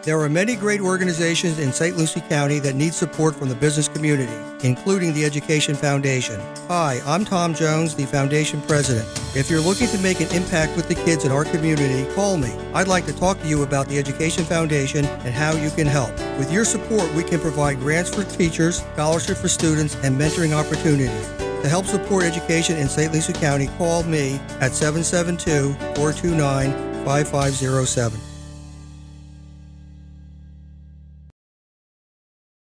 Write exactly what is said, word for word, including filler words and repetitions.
There are many great organizations in Saint Lucie County that need support from the business community, including the Education Foundation. Hi, I'm Tom Jones, the Foundation President. If you're looking to make an impact with the kids in our community, call me. I'd like to talk to you about the Education Foundation and how you can help. With your support, we can provide grants for teachers, scholarships for students, and mentoring opportunities. To help support education in Saint Lucie County, call me at seven seven two, four two nine, five five zero seven.